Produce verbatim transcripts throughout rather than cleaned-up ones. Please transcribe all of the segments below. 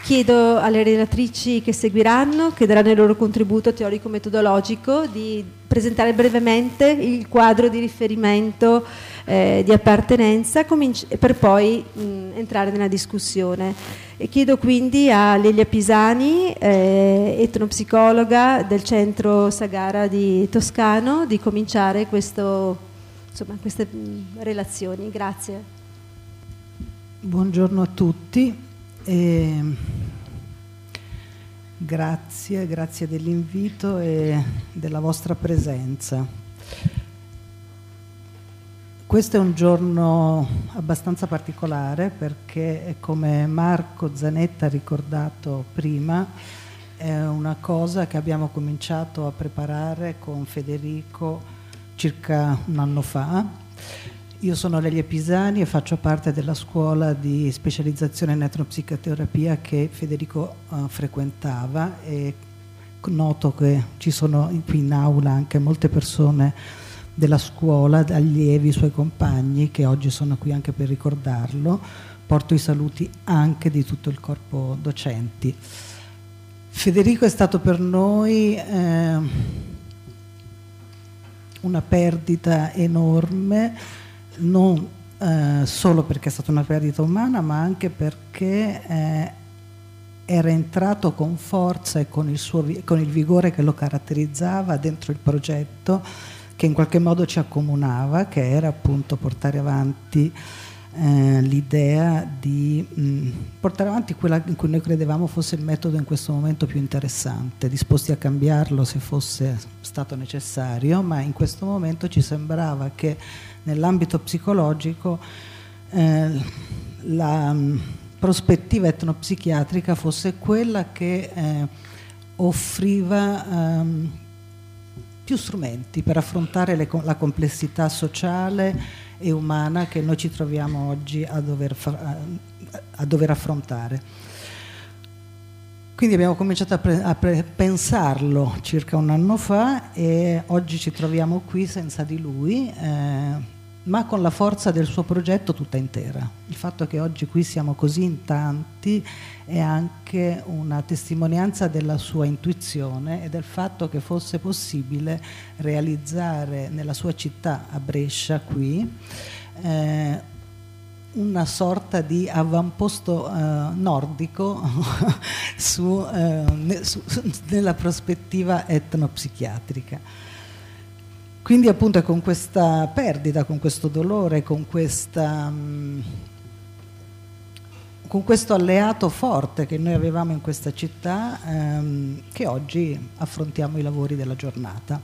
chiedo alle relatrici che seguiranno, che daranno il loro contributo teorico-metodologico, di presentare brevemente il quadro di riferimento eh, di appartenenza cominci- per poi mh, entrare nella discussione. E chiedo quindi a Lelia Pisani, eh, etnopsicologa del Centro Sagara di Toscano, di cominciare questo, insomma, queste mh, relazioni. Grazie. Buongiorno a tutti. E grazie, grazie dell'invito e della vostra presenza. Questo è un giorno abbastanza particolare perché, come Marco Zanetta ha ricordato prima, è una cosa che abbiamo cominciato a preparare con Federico circa un anno fa. Io sono Lelia Pisani e faccio parte della scuola di specializzazione in etnopsicoterapia che Federico uh, frequentava, e noto che ci sono qui in aula anche molte persone della scuola, allievi, suoi compagni, che oggi sono qui anche per ricordarlo. Porto i saluti anche di tutto il corpo docenti. Federico è stato per noi eh, una perdita enorme, non eh, solo perché è stata una perdita umana, ma anche perché eh, era entrato con forza e con il, suo, con il vigore che lo caratterizzava dentro il progetto che in qualche modo ci accomunava, che era appunto portare avanti eh, l'idea di mh, portare avanti quella in cui noi credevamo fosse il metodo in questo momento più interessante, disposti a cambiarlo se fosse stato necessario, ma in questo momento ci sembrava che nell'ambito psicologico eh, la mh, prospettiva etnopsichiatrica fosse quella che eh, offriva ehm, più strumenti per affrontare le, la complessità sociale e umana che noi ci troviamo oggi a dover, fa, a dover affrontare. Quindi abbiamo cominciato a, pre, a pre, pensarlo circa un anno fa e oggi ci troviamo qui senza di lui, eh, ma con la forza del suo progetto tutta intera. Il fatto che oggi qui siamo così in tanti è anche una testimonianza della sua intuizione e del fatto che fosse possibile realizzare nella sua città, a Brescia, qui, eh, una sorta di avamposto eh, nordico su, eh, ne, su, nella prospettiva etnopsichiatrica. Quindi appunto è con questa perdita, con questo dolore, con, questa, mh, con questo alleato forte che noi avevamo in questa città ehm, che oggi affrontiamo i lavori della giornata.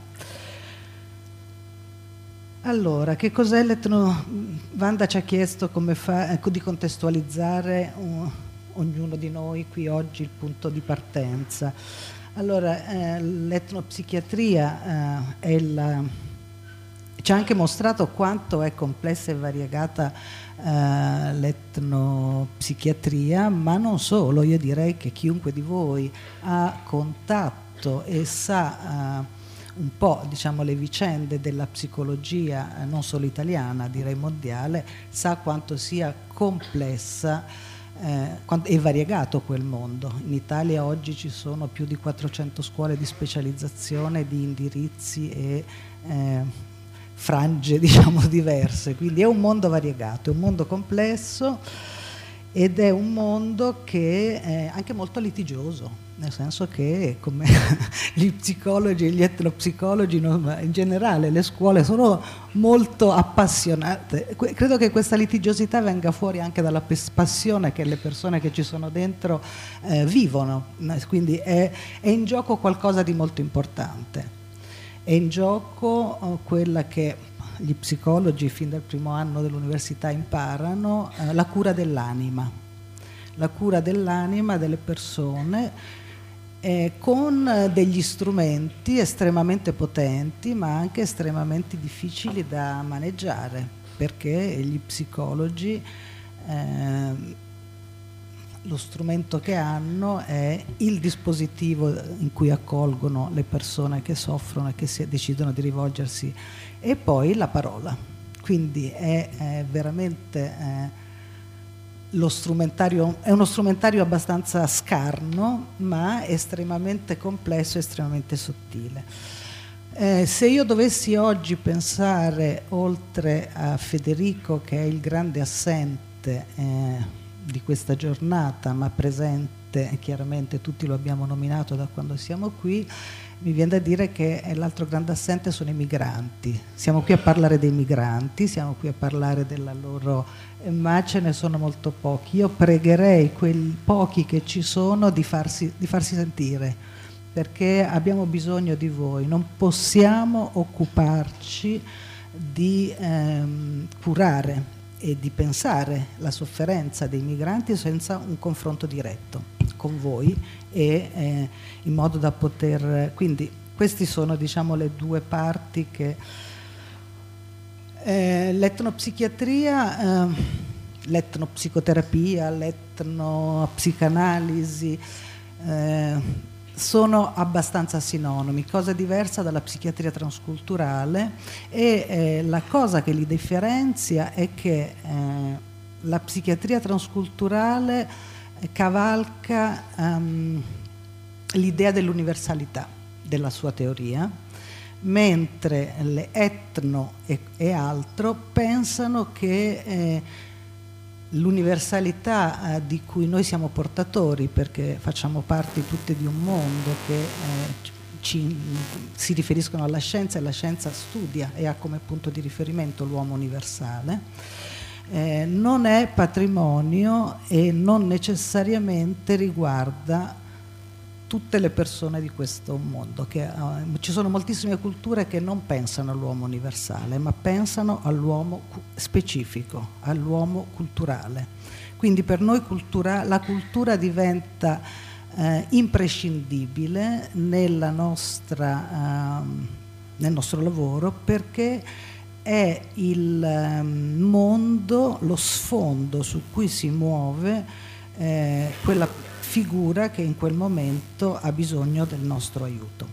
Allora, che cos'è l'etno... Wanda ci ha chiesto come fa, ecco, di contestualizzare uh, ognuno di noi qui oggi il punto di partenza. Allora, eh, l'etnopsichiatria eh, è la... ci ha anche mostrato quanto è complessa e variegata eh, l'etnopsichiatria, ma non solo. Io direi che chiunque di voi ha contatto e sa eh, un po', diciamo, le vicende della psicologia, eh, non solo italiana, direi mondiale, sa quanto sia complessa eh, e variegato quel mondo. In Italia oggi ci sono più di quattrocento scuole di specializzazione, di indirizzi e eh, frange, diciamo, diverse, quindi è un mondo variegato, è un mondo complesso ed è un mondo che è anche molto litigioso, nel senso che, come gli psicologi e gli etnopsicologi, in generale le scuole sono molto appassionate. Credo che questa litigiosità venga fuori anche dalla passione che le persone che ci sono dentro eh, vivono, quindi è, è in gioco qualcosa di molto importante. È in gioco uh, quella che gli psicologi fin dal primo anno dell'università imparano, uh, la cura dell'anima, la cura dell'anima delle persone eh, con uh, degli strumenti estremamente potenti ma anche estremamente difficili da maneggiare, perché gli psicologi eh, lo strumento che hanno è il dispositivo in cui accolgono le persone che soffrono e che si decidono di rivolgersi, e poi la parola. Quindi è, è veramente eh, lo strumentario è uno strumentario abbastanza scarno, ma estremamente complesso, estremamente sottile. Eh, se io dovessi oggi pensare, oltre a Federico, che è il grande assente eh, di questa giornata, ma presente, chiaramente tutti lo abbiamo nominato da quando siamo qui, mi viene da dire che l'altro grande assente sono i migranti. Siamo qui a parlare dei migranti, siamo qui a parlare della loro, ma ce ne sono molto pochi. Io pregherei quei pochi che ci sono di farsi, di farsi sentire, perché abbiamo bisogno di voi. Non possiamo occuparci di ehm, curare e di pensare la sofferenza dei migranti senza un confronto diretto con voi e eh, in modo da poter, quindi queste sono, diciamo, le due parti che eh, l'etnopsichiatria, eh, l'etnopsicoterapia, l'etnopsicanalisi eh, sono abbastanza sinonimi, cosa diversa dalla psichiatria transculturale, e eh, la cosa che li differenzia è che eh, la psichiatria transculturale cavalca um, l'idea dell'universalità della sua teoria, mentre le etno e, e altro pensano che eh, l'universalità eh, di cui noi siamo portatori, perché facciamo parte tutte di un mondo che eh, ci, si riferiscono alla scienza, e la scienza studia e ha come punto di riferimento l'uomo universale, Eh, non è patrimonio e non necessariamente riguarda tutte le persone di questo mondo, che, uh, ci sono moltissime culture che non pensano all'uomo universale, ma pensano all'uomo specifico, all'uomo culturale. Quindi per noi cultura, la cultura diventa eh, imprescindibile nella nostra, uh, nel nostro lavoro, perché è il mondo, lo sfondo su cui si muove eh, quella figura che in quel momento ha bisogno del nostro aiuto.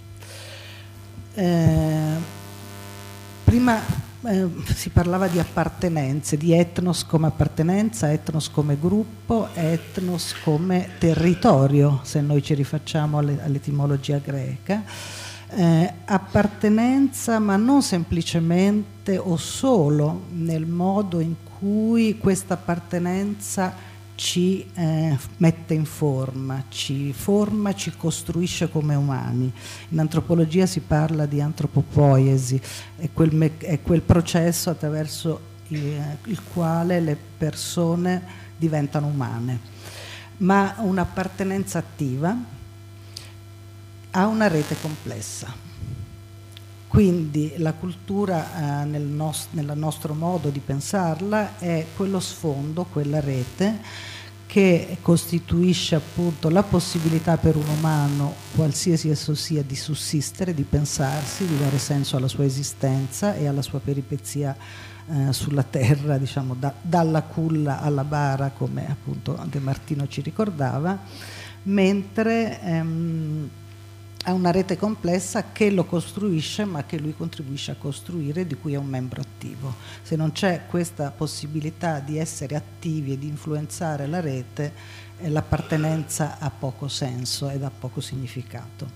Eh, prima eh, si parlava di appartenenze, di etnos come appartenenza, etnos come gruppo, etnos come territorio, se noi ci rifacciamo alle, all'etimologia greca. Eh, appartenenza, ma non semplicemente o solo nel modo in cui questa appartenenza ci eh, mette in forma, ci forma, ci costruisce come umani. In antropologia si parla di antropopoiesi, è quel, me- è quel processo attraverso il, il quale le persone diventano umane, ma un'appartenenza attiva ha una rete complessa. Quindi la cultura eh, nel, nos- nel nostro modo di pensarla è quello sfondo, quella rete che costituisce appunto la possibilità per un umano, qualsiasi esso sia, di sussistere, di pensarsi, di dare senso alla sua esistenza e alla sua peripezia eh, sulla terra, diciamo da, dalla culla alla bara, come appunto De Martino ci ricordava, mentre ehm, ha una rete complessa che lo costruisce, ma che lui contribuisce a costruire, di cui è un membro attivo. Se non c'è questa possibilità di essere attivi e di influenzare la rete, eh, l'appartenenza ha poco senso ed ha poco significato.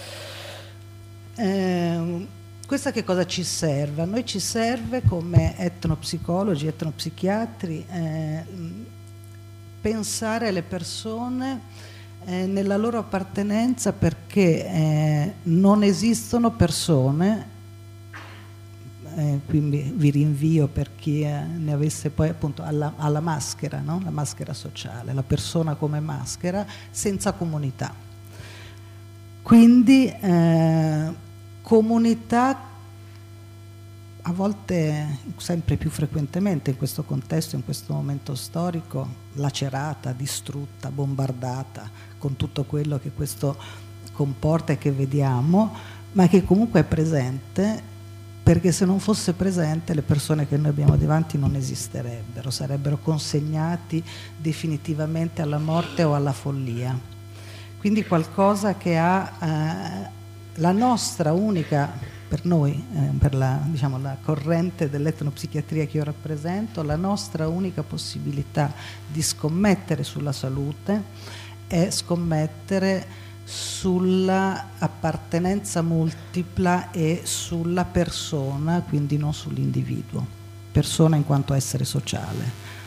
Eh, questa che cosa ci serve? A noi ci serve come etnopsicologi, etnopsichiatri, eh, pensare alle persone Eh, nella loro appartenenza, perché eh, non esistono persone, eh, quindi vi rinvio per chi eh, ne avesse poi appunto alla, alla maschera, no? La maschera sociale, la persona come maschera senza comunità. Quindi eh, comunità a volte, sempre più frequentemente in questo contesto, in questo momento storico, lacerata, distrutta, bombardata, con tutto quello che questo comporta e che vediamo, ma che comunque è presente, perché se non fosse presente le persone che noi abbiamo davanti non esisterebbero, sarebbero consegnati definitivamente alla morte o alla follia. Quindi qualcosa che ha eh, la nostra unica per noi, eh, per la, diciamo, la corrente dell'etnopsichiatria che io rappresento, la nostra unica possibilità di scommettere sulla salute è scommettere sulla appartenenza multipla e sulla persona, quindi non sull'individuo, persona in quanto essere sociale.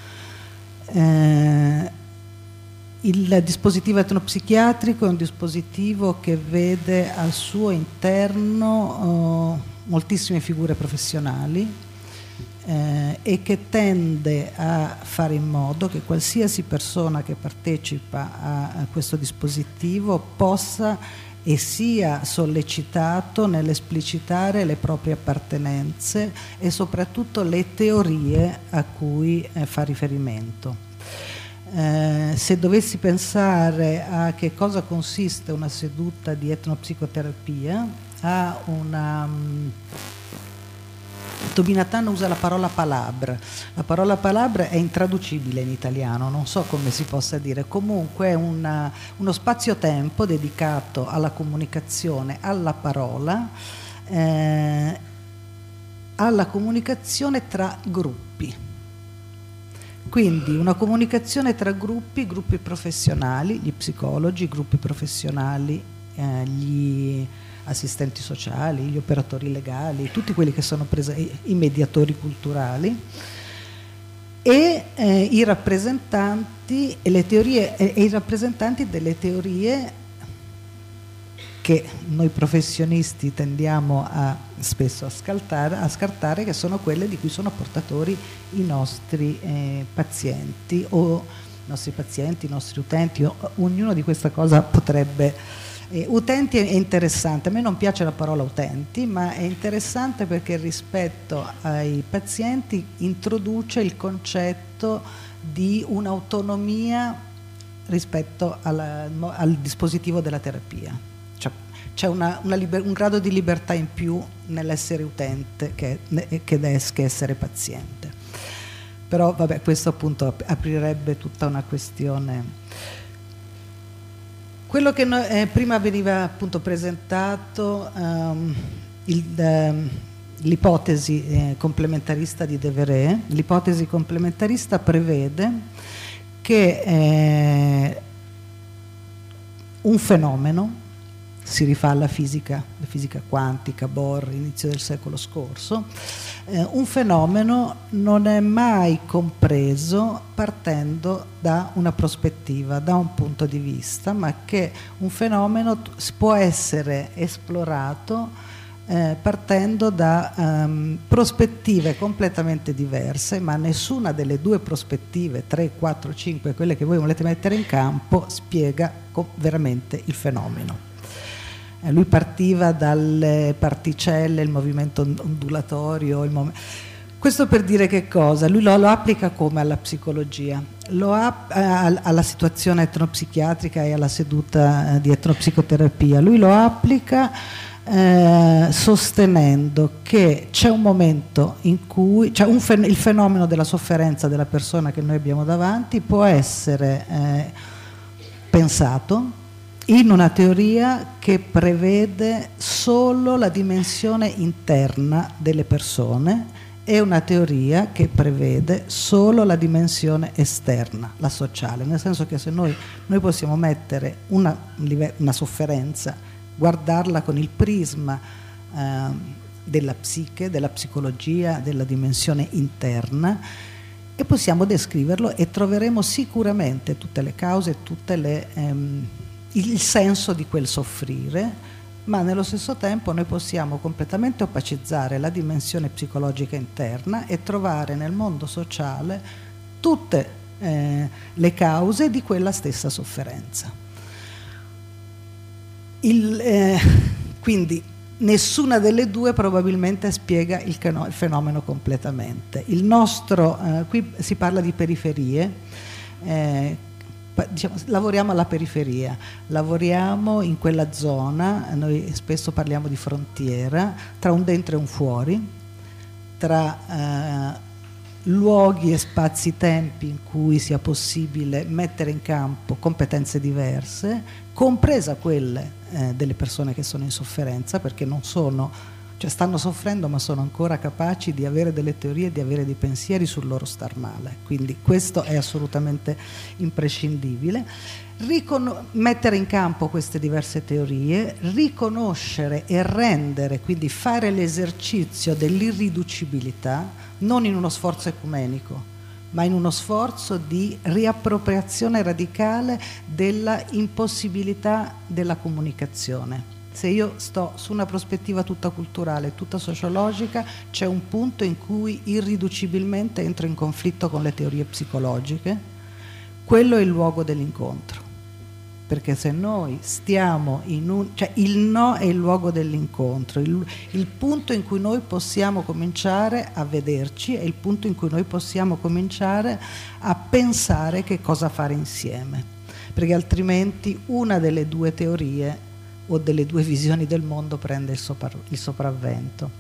Eh, il dispositivo etnopsichiatrico è un dispositivo che vede al suo interno eh, moltissime figure professionali eh, e che tende a fare in modo che qualsiasi persona che partecipa a, a questo dispositivo possa e sia sollecitato nell'esplicitare le proprie appartenenze e soprattutto le teorie a cui eh, fa riferimento. Eh, se dovessi pensare a che cosa consiste una seduta di etnopsicoterapia, a una um, Tobin-Hattan usa la parola palabra. La parola palabra è intraducibile in italiano, non so come si possa dire, comunque è una, uno spazio-tempo dedicato alla comunicazione, alla parola, eh, alla comunicazione tra gruppi. Quindi una comunicazione tra gruppi, gruppi professionali, gli psicologi, gruppi professionali, eh, gli assistenti sociali, gli operatori legali, tutti quelli che sono presi, i mediatori culturali e eh, i rappresentanti e le teorie e, e i rappresentanti delle teorie che noi professionisti tendiamo a spesso a, scaltare, a scartare, che sono quelle di cui sono portatori i nostri eh, pazienti o i nostri pazienti, i nostri utenti, o, ognuno di questa cosa potrebbe. Eh, utenti è interessante, a me non piace la parola utenti, ma è interessante perché rispetto ai pazienti introduce il concetto di un'autonomia rispetto alla, al dispositivo della terapia. C'è una, una liber- un grado di libertà in più nell'essere utente che, che, des- che essere paziente. Però vabbè, questo appunto ap- aprirebbe tutta una questione. Quello che no, eh, prima veniva appunto presentato, um, il, um, l'ipotesi eh, complementarista di Devereux. L'ipotesi complementarista prevede che eh, un fenomeno, si rifà alla fisica, la fisica quantica, Bohr, inizio del secolo scorso, eh, un fenomeno non è mai compreso partendo da una prospettiva, da un punto di vista, ma che un fenomeno può essere esplorato eh, partendo da um, prospettive completamente diverse, ma nessuna delle due prospettive, tre, quattro, cinque, quelle che voi volete mettere in campo, spiega veramente il fenomeno. Lui partiva dalle particelle, il movimento ondulatorio, il mom- questo per dire che cosa? Lui lo, lo applica come alla psicologia, lo ha, eh, alla situazione etnopsichiatrica e alla seduta di etnopsicoterapia. Lui lo applica eh, sostenendo che c'è un momento in cui, cioè un fen- il fenomeno della sofferenza della persona che noi abbiamo davanti può essere eh, pensato in una teoria che prevede solo la dimensione interna delle persone e una teoria che prevede solo la dimensione esterna, la sociale, nel senso che se noi, noi possiamo mettere una, una sofferenza, guardarla con il prisma eh, della psiche, della psicologia, della dimensione interna, e possiamo descriverlo e troveremo sicuramente tutte le cause, tutte le... Ehm, il senso di quel soffrire, ma nello stesso tempo noi possiamo completamente opacizzare la dimensione psicologica interna e trovare nel mondo sociale tutte eh, le cause di quella stessa sofferenza. Il, eh, quindi nessuna delle due probabilmente spiega il, il fenomeno completamente. Il nostro, eh, qui si parla di periferie, eh, Diciamo, lavoriamo alla periferia, lavoriamo in quella zona, noi spesso parliamo di frontiera, tra un dentro e un fuori, tra eh, luoghi e spazi-tempi in cui sia possibile mettere in campo competenze diverse, compresa quelle eh, delle persone che sono in sofferenza, perché non sono, cioè stanno soffrendo ma sono ancora capaci di avere delle teorie, di avere dei pensieri sul loro star male, quindi questo è assolutamente imprescindibile. Ricono- mettere in campo queste diverse teorie, riconoscere e rendere, quindi fare l'esercizio dell'irriducibilità, non in uno sforzo ecumenico, ma in uno sforzo di riappropriazione radicale della impossibilità della comunicazione. Se io sto su una prospettiva tutta culturale, tutta sociologica, c'è un punto in cui irriducibilmente entro in conflitto con le teorie psicologiche, quello è il luogo dell'incontro. Perché se noi stiamo in un... cioè il no è il luogo dell'incontro, il, il punto in cui noi possiamo cominciare a vederci, è il punto in cui noi possiamo cominciare a pensare che cosa fare insieme, perché altrimenti una delle due teorie o delle due visioni del mondo prende il, sopra, il sopravvento.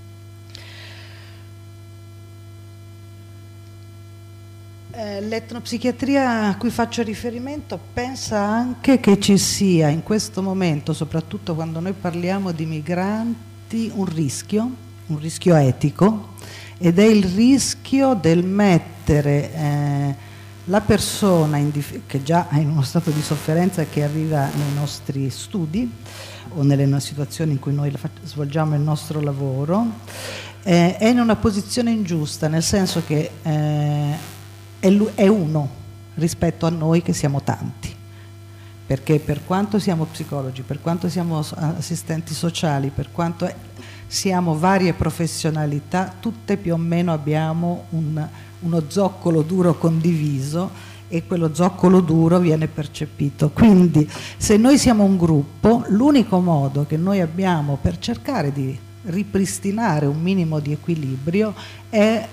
L'etnopsichiatria a cui faccio riferimento pensa anche che ci sia in questo momento, soprattutto quando noi parliamo di migranti, un rischio, un rischio etico, ed è il rischio del mettere eh, la persona in dif- che già è in uno stato di sofferenza e che arriva nei nostri studi o nelle situazioni in cui noi svolgiamo il nostro lavoro, eh, è in una posizione ingiusta, nel senso che eh, è uno rispetto a noi che siamo tanti, perché per quanto siamo psicologi, per quanto siamo assistenti sociali, per quanto siamo varie professionalità, tutte più o meno abbiamo un, uno zoccolo duro condiviso e quello zoccolo duro viene percepito. Quindi se noi siamo un gruppo, l'unico modo che noi abbiamo per cercare di ripristinare un minimo di equilibrio è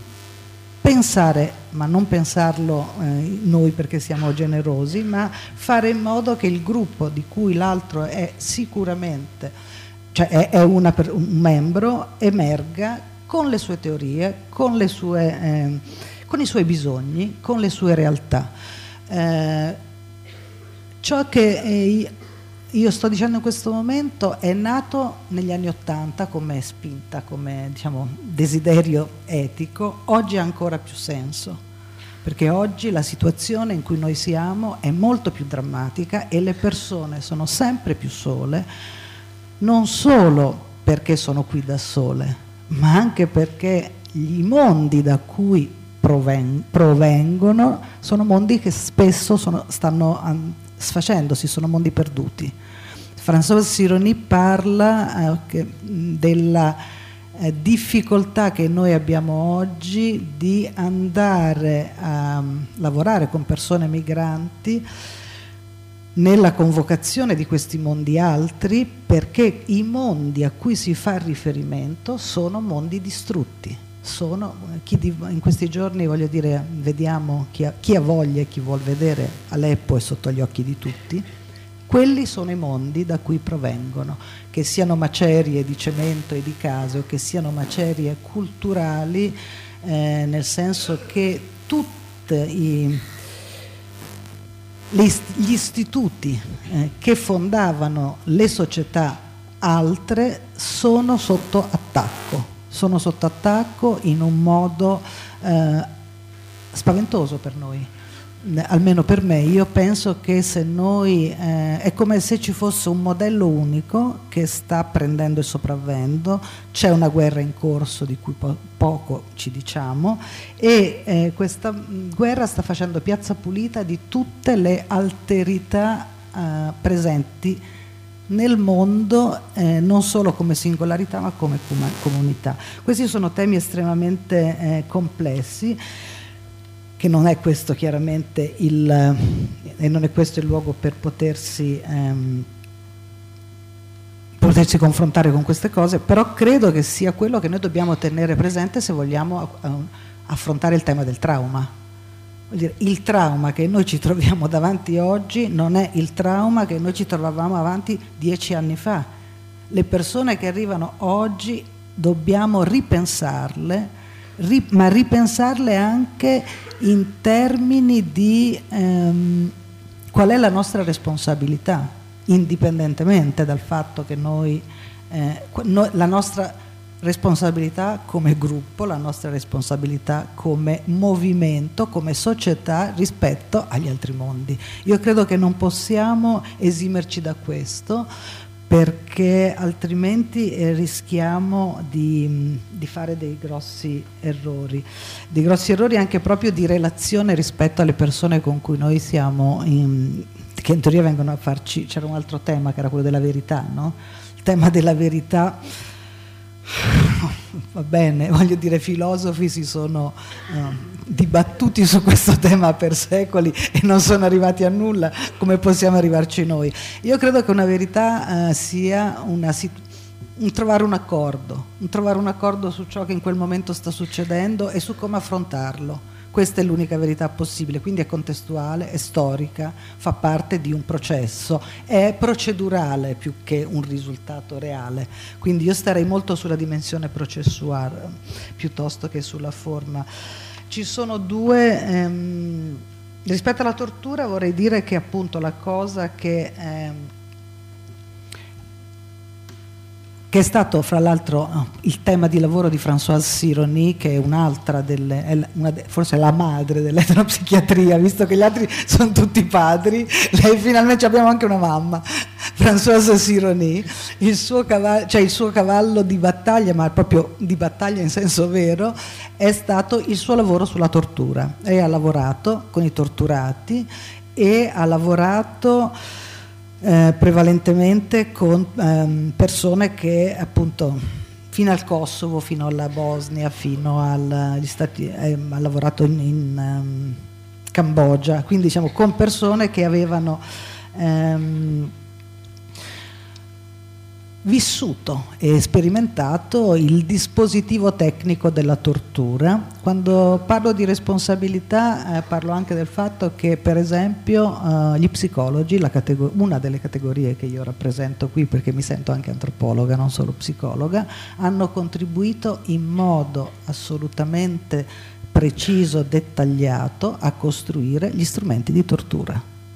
pensare, ma non pensarlo eh, noi perché siamo generosi, ma fare in modo che il gruppo di cui l'altro è sicuramente, cioè è, è una, un membro, emerga con le sue teorie, con, le sue, eh, con i suoi bisogni, con le sue realtà. Eh, ciò che eh, io sto dicendo in questo momento è nato negli anni Ottanta come spinta, come diciamo desiderio etico, oggi ha ancora più senso, perché oggi la situazione in cui noi siamo è molto più drammatica e le persone sono sempre più sole, non solo perché sono qui da sole, ma anche perché i mondi da cui proven- provengono sono mondi che spesso sono, stanno sfacendosi, sono mondi perduti. François Sironi parla eh, che, della eh, difficoltà che noi abbiamo oggi di andare a um, lavorare con persone migranti nella convocazione di questi mondi altri, perché i mondi a cui si fa riferimento sono mondi distrutti. Sono, chi di, in questi giorni voglio dire, vediamo chi ha, chi ha voglia e chi vuol vedere Aleppo è sotto gli occhi di tutti, quelli sono i mondi da cui provengono, che siano macerie di cemento e di case o che siano macerie culturali, eh, nel senso che tutti i, gli istituti eh, che fondavano le società altre sono sotto attacco. sono sotto attacco in un modo eh, spaventoso per noi, almeno per me. Io penso che se noi eh, è come se ci fosse un modello unico che sta prendendo il sopravvento, c'è una guerra in corso di cui po- poco ci diciamo e eh, questa guerra sta facendo piazza pulita di tutte le alterità eh, presenti nel mondo, eh, non solo come singolarità ma come com- comunità. Questi sono temi estremamente eh, complessi, che non è questo chiaramente il eh, e non è questo il luogo per potersi ehm, potersi confrontare con queste cose, però credo che sia quello che noi dobbiamo tenere presente se vogliamo a- a- affrontare il tema del trauma. Vuol dire, il trauma che noi ci troviamo davanti oggi non è il trauma che noi ci trovavamo avanti dieci anni fa. Le persone che arrivano oggi dobbiamo ripensarle, ri, ma ripensarle anche in termini di ehm, qual è la nostra responsabilità, indipendentemente dal fatto che noi eh, no, la nostra responsabilità come gruppo, la nostra responsabilità come movimento, come società rispetto agli altri mondi. Io credo che non possiamo esimerci da questo, perché altrimenti eh, rischiamo di, di fare dei grossi errori, dei grossi errori anche proprio di relazione rispetto alle persone con cui noi siamo, in, che in teoria vengono a farci. C'era un altro tema che era quello della verità, no? Il tema della verità, va bene, voglio dire, filosofi si sono uh, dibattuti su questo tema per secoli e non sono arrivati a nulla. Come possiamo arrivarci noi? Io credo che una verità uh, sia una un trovare un accordo, un trovare un accordo su ciò che in quel momento sta succedendo e su come affrontarlo. Questa è l'unica verità possibile, quindi è contestuale, è storica, fa parte di un processo, è procedurale più che un risultato reale. Quindi io starei molto sulla dimensione processuale piuttosto che sulla forma. Ci sono due, ehm, rispetto alla tortura vorrei dire che appunto la cosa che... Ehm, che è stato fra l'altro il tema di lavoro di Françoise Sironi, che è un'altra delle, è una, forse è la madre dell'etnopsichiatria, visto che gli altri sono tutti padri, lei finalmente abbiamo anche una mamma, Françoise Sironi. Il suo cavallo, cioè il suo cavallo di battaglia, ma proprio di battaglia in senso vero, è stato il suo lavoro sulla tortura. Lei ha lavorato con i torturati e ha lavorato Eh, prevalentemente con ehm, persone che appunto fino al Kosovo, fino alla Bosnia, fino agli Stati, eh, ha lavorato in, in um, Cambogia, quindi diciamo con persone che avevano ehm, vissuto e sperimentato il dispositivo tecnico della tortura. Quando parlo di responsabilità eh, parlo anche del fatto che per esempio eh, gli psicologi, la una delle categorie che io rappresento qui perché mi sento anche antropologa, non solo psicologa, hanno contribuito in modo assolutamente preciso, dettagliato a costruire gli strumenti di tortura.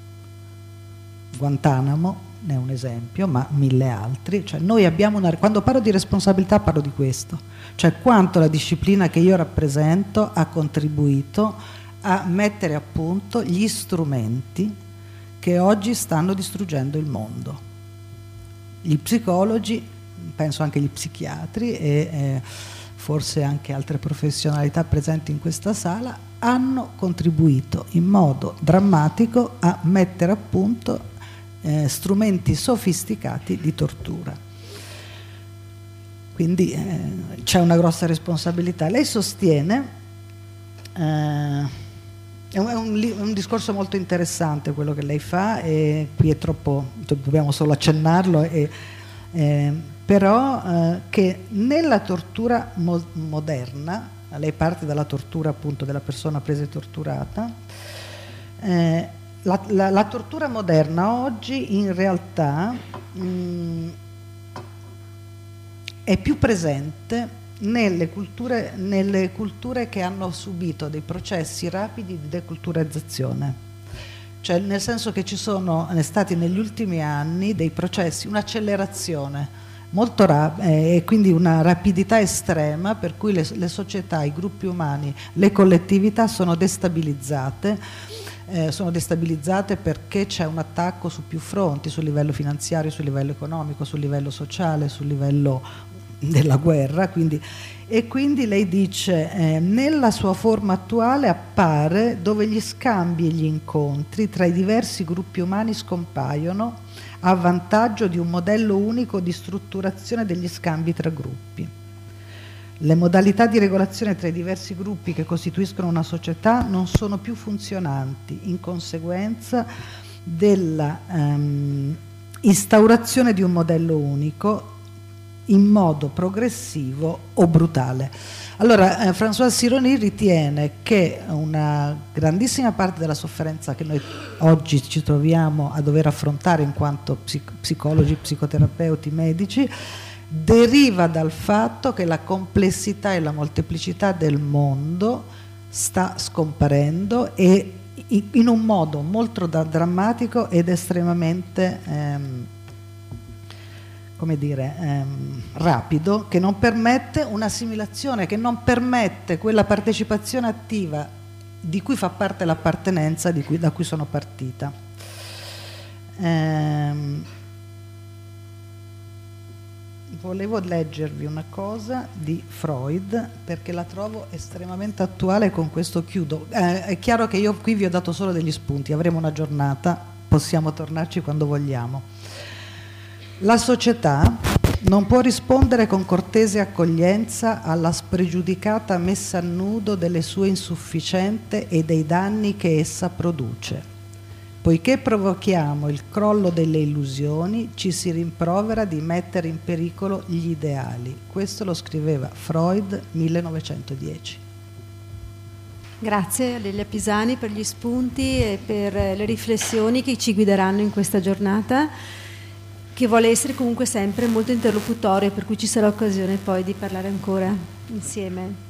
Guantanamo ne è un esempio, ma mille altri. Cioè noi abbiamo una, quando parlo di responsabilità parlo di questo, cioè quanto la disciplina che io rappresento ha contribuito a mettere a punto gli strumenti che oggi stanno distruggendo il mondo. Gli psicologi, penso anche gli psichiatri e eh, forse anche altre professionalità presenti in questa sala, hanno contribuito in modo drammatico a mettere a punto Eh, strumenti sofisticati di tortura. Quindi eh, c'è una grossa responsabilità. Lei sostiene, eh, è, un, è, un, è un discorso molto interessante quello che lei fa, e qui è troppo, dobbiamo solo accennarlo, e, eh, però eh, che nella tortura mo moderna, lei parte dalla tortura appunto della persona presa e torturata, eh, La, la, la tortura moderna oggi in realtà mh, è più presente nelle culture, nelle culture che hanno subito dei processi rapidi di deculturalizzazione, cioè nel senso che ci sono stati negli ultimi anni dei processi, un'accelerazione molto rapida eh, e quindi una rapidità estrema per cui le, le società, i gruppi umani, le collettività sono destabilizzate. Eh, sono destabilizzate perché c'è un attacco su più fronti, sul livello finanziario, sul livello economico, sul livello sociale, sul livello della guerra, quindi, e quindi lei dice eh, nella sua forma attuale appare dove gli scambi e gli incontri tra i diversi gruppi umani scompaiono a vantaggio di un modello unico di strutturazione degli scambi tra gruppi. Le modalità di regolazione tra i diversi gruppi che costituiscono una società non sono più funzionanti in conseguenza della um, instaurazione di un modello unico in modo progressivo o brutale. Allora, eh, Françoise Sironi ritiene che una grandissima parte della sofferenza che noi oggi ci troviamo a dover affrontare in quanto psic- psicologi, psicoterapeuti, medici, deriva dal fatto che la complessità e la molteplicità del mondo sta scomparendo e in un modo molto drammatico ed estremamente ehm, come dire, ehm, rapido, che non permette un'assimilazione, che non permette quella partecipazione attiva di cui fa parte l'appartenenza di cui, da cui sono partita. Ehm, volevo leggervi una cosa di Freud perché la trovo estremamente attuale, con questo chiudo. Eh, è chiaro che io qui vi ho dato solo degli spunti, avremo una giornata, possiamo tornarci quando vogliamo. La società non può rispondere con cortese accoglienza alla spregiudicata messa a nudo delle sue insufficienze e dei danni che essa produce. Poiché provochiamo il crollo delle illusioni, ci si rimprovera di mettere in pericolo gli ideali. Questo lo scriveva Freud, millenovecentodieci. Grazie a Lelia Pisani per gli spunti e per le riflessioni che ci guideranno in questa giornata, che vuole essere comunque sempre molto interlocutoria, per cui ci sarà occasione poi di parlare ancora insieme.